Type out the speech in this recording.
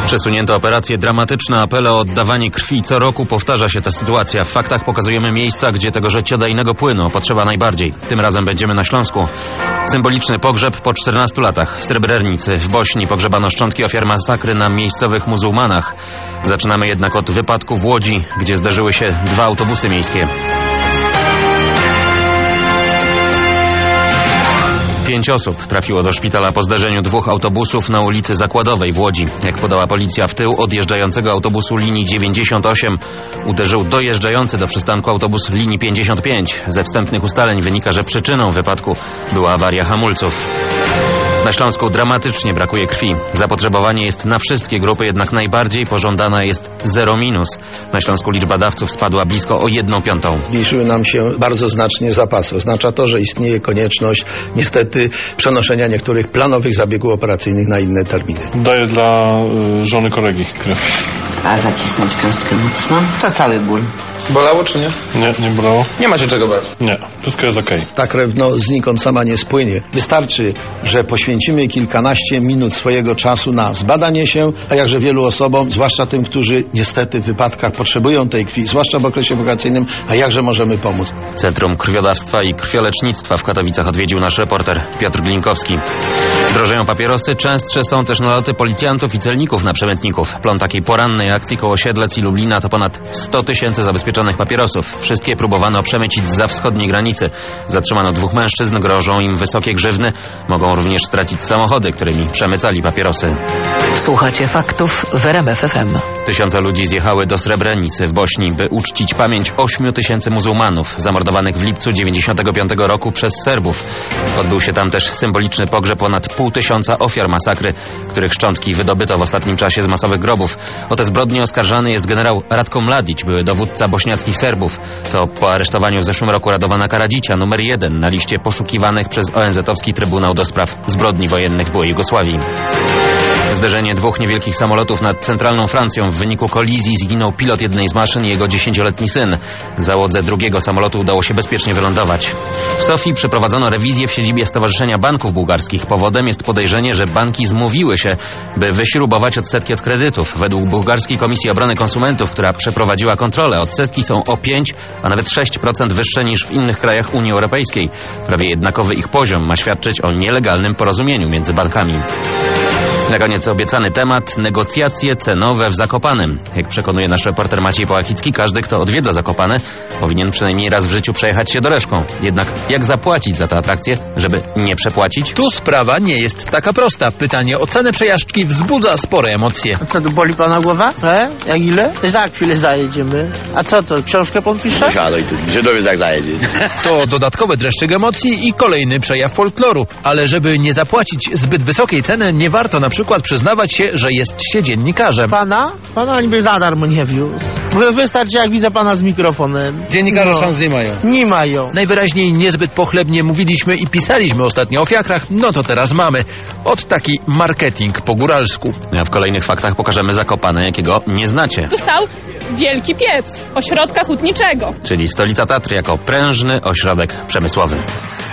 Przesunięto operację, dramatyczne apele o oddawanie krwi. Co roku powtarza się ta sytuacja. W faktach pokazujemy miejsca, gdzie tego życiodajnego płynu potrzeba najbardziej. Tym razem będziemy na Śląsku. Symboliczny pogrzeb po 14 latach. W Srebrenicy, w Bośni pogrzebano szczątki ofiar masakry na miejscowych muzułmanach. Zaczynamy jednak od wypadku w Łodzi, gdzie zderzyły się 2 autobusy miejskie. 5 osób trafiło do szpitala po zdarzeniu 2 autobusów na ulicy Zakładowej w Łodzi. Jak podała policja, w tył odjeżdżającego autobusu linii 98 uderzył dojeżdżający do przystanku autobus linii 55. Ze wstępnych ustaleń wynika, że przyczyną wypadku była awaria hamulców. Na Śląsku dramatycznie brakuje krwi. Zapotrzebowanie jest na wszystkie grupy, jednak najbardziej pożądana jest 0-. Na Śląsku liczba dawców spadła blisko o 1/5. Zmniejszyły nam się bardzo znacznie zapasy. Oznacza to, że istnieje konieczność niestety przenoszenia niektórych planowych zabiegów operacyjnych na inne terminy. Daję dla żony kolegi krew. A zacisnąć piąstkę mocno? To cały ból. Bolało czy nie? Nie bolało. Nie ma się czego bać. Nie, wszystko jest okej. Ta krew znikąd sama nie spłynie. Wystarczy, że poświęcimy kilkanaście minut swojego czasu na zbadanie się, a jakże wielu osobom, zwłaszcza tym, którzy niestety w wypadkach potrzebują tej krwi, zwłaszcza w okresie wakacyjnym, a jakże możemy pomóc. Centrum Krwiodawstwa i Krwiolecznictwa w Katowicach odwiedził nasz reporter Piotr Glinkowski. Drożeją papierosy, częstsze są też naloty policjantów i celników na przemytników. Plon takiej porannej akcji koło Siedlec i Lublina to ponad 100 000 zabezpieczonych papierosów. Wszystkie próbowano przemycić zza wschodniej granicy. Zatrzymano 2 mężczyzn, grożą im wysokie grzywny. Mogą również stracić samochody, którymi przemycali papierosy. Słuchacie faktów w RMF FM. Tysiące ludzi zjechały do Srebrenicy w Bośni, by uczcić pamięć 8 000 muzułmanów zamordowanych w lipcu 95 roku przez Serbów. Odbył się tam też symboliczny pogrzeb ponad 500 ofiar masakry, których szczątki wydobyto w ostatnim czasie z masowych grobów. O te zbrodnie oskarżany jest generał Ratko Mladić, były dowódca bośniackich Serbów. To po aresztowaniu w zeszłym roku Radovana Karadzicia, numer 1 na liście poszukiwanych przez ONZ-owski Trybunał do Spraw Zbrodni Wojennych w byłej Jugosławii. Zderzenie 2 niewielkich samolotów nad centralną Francją. W wyniku kolizji zginął pilot jednej z maszyn i jego 10-letni syn. Załodze drugiego samolotu udało się bezpiecznie wylądować. W Sofii przeprowadzono rewizję w siedzibie Stowarzyszenia Banków Bułgarskich. Powodem jest podejrzenie, że banki zmówiły się, by wyśrubować odsetki od kredytów. Według Bułgarskiej Komisji Obrony Konsumentów, która przeprowadziła kontrolę, odsetki są o 5, a nawet 6% wyższe niż w innych krajach Unii Europejskiej. Prawie jednakowy ich poziom ma świadczyć o nielegalnym porozumieniu między bankami. Na koniec obiecany temat: negocjacje cenowe w Zakopanem. Jak przekonuje nasz reporter Maciej Połachicki, każdy, kto odwiedza Zakopane, powinien przynajmniej raz w życiu przejechać się Doreszką. Jednak jak zapłacić za tę atrakcję, żeby nie przepłacić? Tu sprawa nie jest taka prosta. Pytanie o cenę przejażdżki wzbudza spore emocje. A co, tu boli pana głowa? Jak ile? Za chwilę zajedziemy. A co to, książkę pan pisze? Siadaj tu, Żydowiec jak zajedzie. To dodatkowy dreszczyk emocji i kolejny przejaw folkloru. Ale żeby nie zapłacić zbyt wysokiej ceny, nie warto na przykład przyznawać się, że jest się dziennikarzem. Pana niby za darmo nie wiózł. Wystarczy, jak widzę pana z mikrofonem. Dziennikarze szans nie mają. Nie mają. Najwyraźniej niezbyt pochlebnie mówiliśmy i pisaliśmy ostatnio o fiakrach, no to teraz mamy. Od taki marketing po góralsku. A w kolejnych faktach pokażemy Zakopane, jakiego nie znacie. Został Wielki Piec, ośrodka hutniczego. Czyli stolica Tatry jako prężny ośrodek przemysłowy.